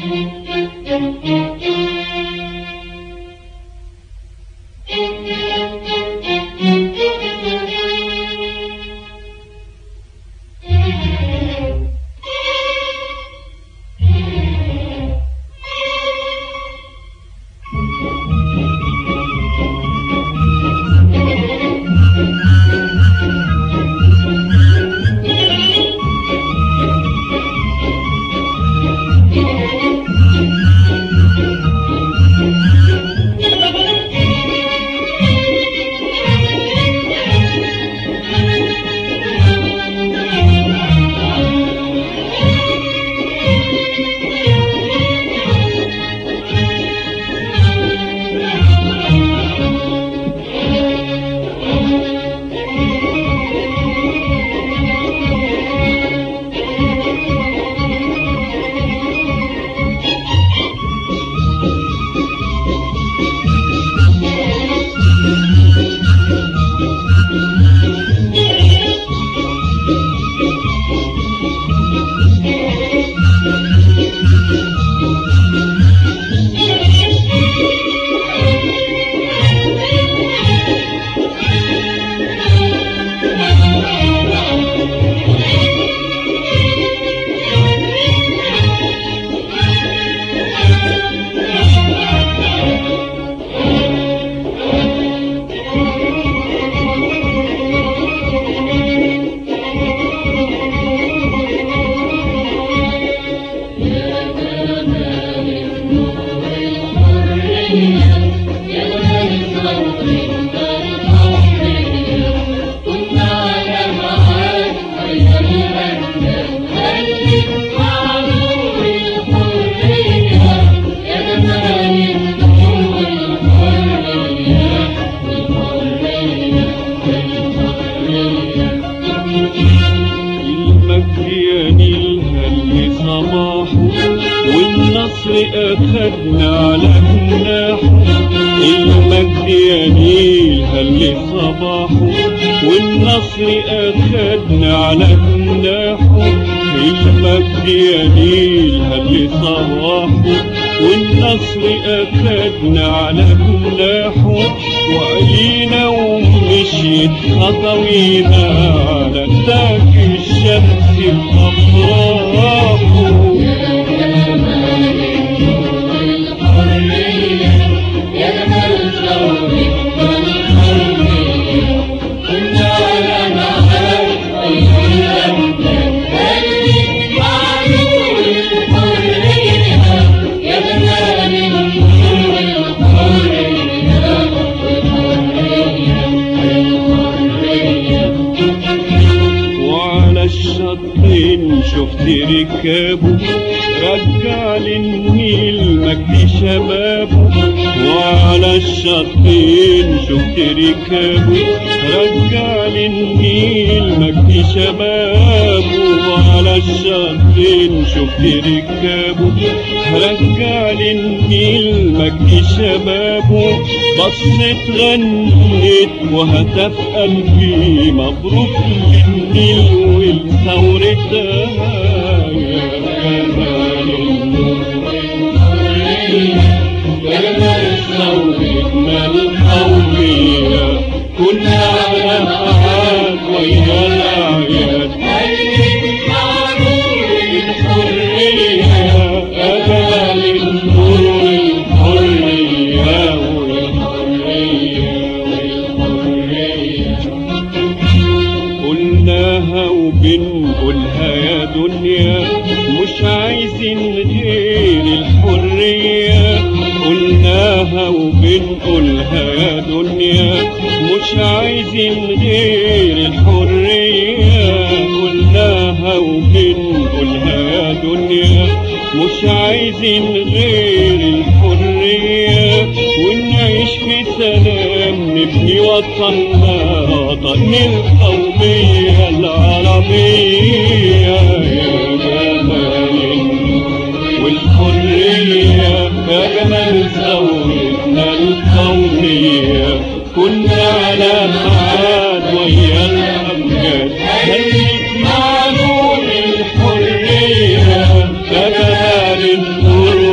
أخدنا على جناحه المجد يا نيل هل صباحه والنصر أخدنا على جناحه المجد يا نيل هل صباحه والنصر أخدنا على جناحه وقلينا ومشيت خطوينا على تاج الشمس بأفراحه شفت ركابه رجع للنيل مجد شبابه وعلى الشطين شفت ركابه رجع للنيل مجد شبابه وعلى الشطين شفت ركابه رجع للنيل مجد شبابه بصت غنيت وهتف قلبي مبروك للنيل والثورة يا جمال النور يا جمال ثورتنا القومية كنا على معاد ويا الأعياد الحرية يا جمال النور والحرية قلناها وبنقولها يا دنيا مش عايزين غير الحرية قلناها وبنقولها يا دنيا مش عايزين غير الحرية قلناها وبنقولها يا دنيا مش عايزين غير الحرية ونعيش في سلام نبني وطننا وطن القومية العربية يا جمال والحرية يا جمال ثورتنا القومية كنا على معاد ويا الأمجاد خليك مع نور الحرية يا جمال النور